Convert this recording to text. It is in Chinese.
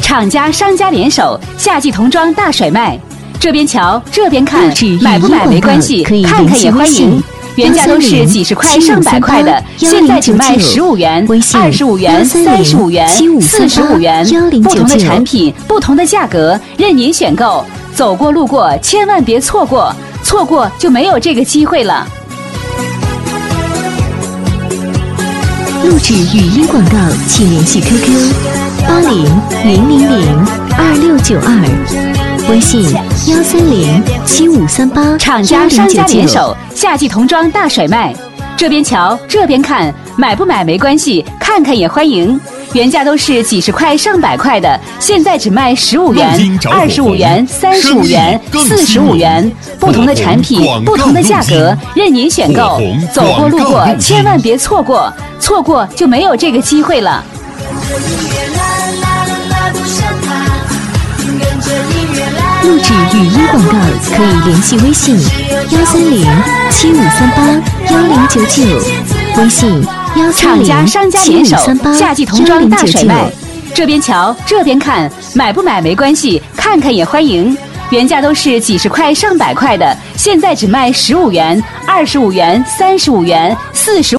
厂家商家联手，夏季童装大甩卖。这边瞧，这边看，买不买没关系，看看也欢迎。原价都是几十块、上百块的，现在只卖15元、25元、35元、45元，不同的产品，不同的价格，任您选购。走过路过，千万别错过，错过就没有这个机会了。 录制语音广告，请联系 QQ800002，微信1307538。 厂家商家联手，夏季童装大甩卖。这边瞧，这边看，买不买没关系，看看也欢迎。原价都是几十块、上百块的，现在只卖15元、25元、35元、45元，不同的产品，不同的价格，任您选购。走过路过，千万别错过，错过就没有这个机会了。 录制语音广告可以联系微信13075381099，微信厂家商家联手，夏季童装大甩卖。这边瞧，这边看，买不买没关系，看看也欢迎。原价都是几十块、上百块的，现在只卖15元、25元、35元、45。